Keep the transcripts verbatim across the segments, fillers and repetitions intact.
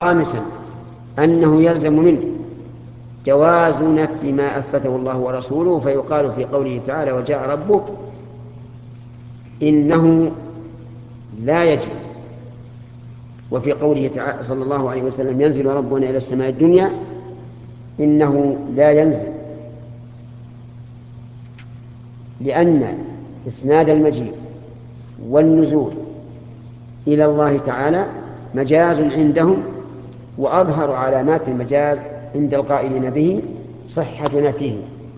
خامسا أنه يلزم منه جواز نفي ما أثبته الله ورسوله، فيقال في قوله تعالى وجاء ربك إنه لا يجب، وفي قوله تعالى صلى الله عليه وسلم ينزل ربنا إلى السماء الدنيا إنه لا ينزل، لأن إسناد المجيء والنزول إلى الله تعالى مجاز عندهم، وأظهر علامات المجاز عند القائلين به صحة نفيه.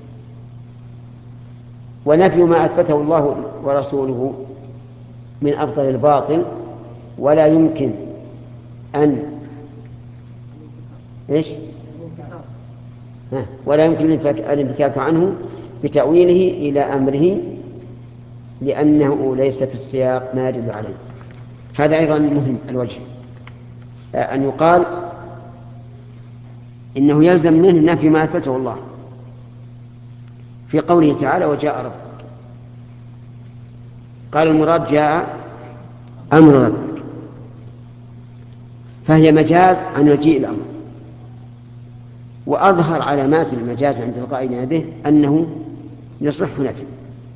ونفي ما أثبته الله ورسوله من أفضل الباطل، ولا يمكن أن إيش؟ ولا يمكن الانفكاك عنه بتأويله إلى أمره، لأنه ليس في السياق ما يدل عليه. هذا أيضا مهم الوجه، أن يقال إنه يلزم منه نفي ما أثبته الله في قوله تعالى وجاء ربك. قال المراد جاء أمر ربك، فهي مجاز عن مجيء الأمر، وأظهر علامات المجاز عند القائلين به أنه يصح نفي.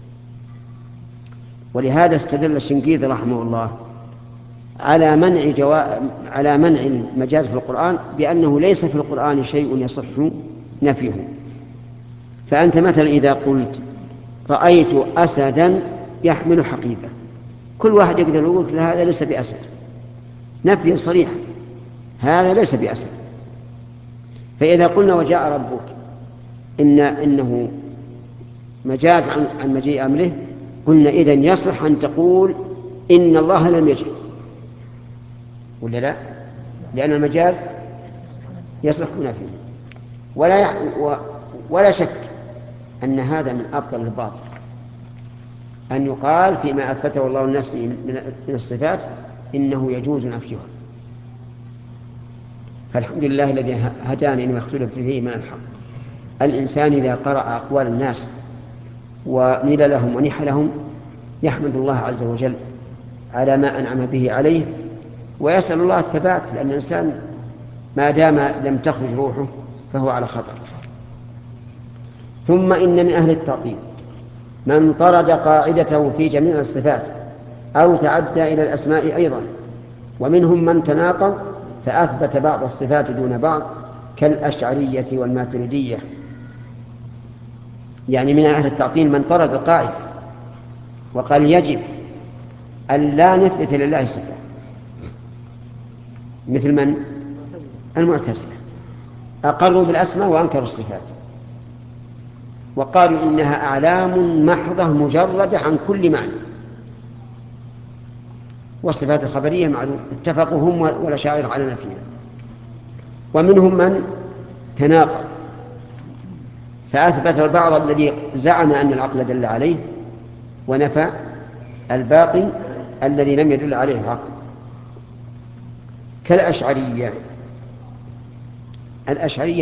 ولهذا استدل الشنقيطي رحمه الله على منع جوا... على منع المجاز في القرآن بأنه ليس في القرآن شيء يصح نفيه. فأنت مثلا إذا قلت رأيت أسدا يحمل حقيبة، كل واحد يقدر يقول هذا ليس بأسد، نفي صريح، هذا ليس بأسد. فإذا قلنا وجاء ربك إن إنه مجاز عن, عن مجيء أمره، قلنا إذن يصح أن تقول إن الله لم يجئ، ولا لا؟ لأن المجاز يصح نفيه. ولا يح... و... ولا شك أن هذا من أبطل الباطل، أن يقال فيما أثبته الله لنفسه من الصفات إنه يجوز نفيها. فالحمد لله الذي هداني لما اختلف فيه من الحق. الإنسان إذا قرأ أقوال الناس ونيل لهم ونح لهم يحمد الله عز وجل على ما أنعم به عليه، ويسأل الله الثبات، لأن الإنسان ما دام لم تخرج روحه فهو على خطر. ثم إن من أهل التعطيل من طرد قاعدته في جميع الصفات أو تعدى إلى الأسماء أيضا، ومنهم من تناقض فأثبت بعض الصفات دون بعض كالأشعرية والماتريدية. يعني من أهل التعطيل من طرد القاعدة وقال يجب أن لا نثبت لله صفات، مثل من؟ المعتزلة أقروا بالأسماء وأنكروا الصفات، وقالوا إنها أعلام محضة مجردة عن كل معنى، والصفات الخبرية معلوم اتفقوا هم والأشاعرة على نفيها. ومنهم من تناقض فأثبت البعض الذي زعم أن العقل دل عليه، ونفى الباقي الذي لم يدل عليه العقل، كالأشعرية. الأشعرية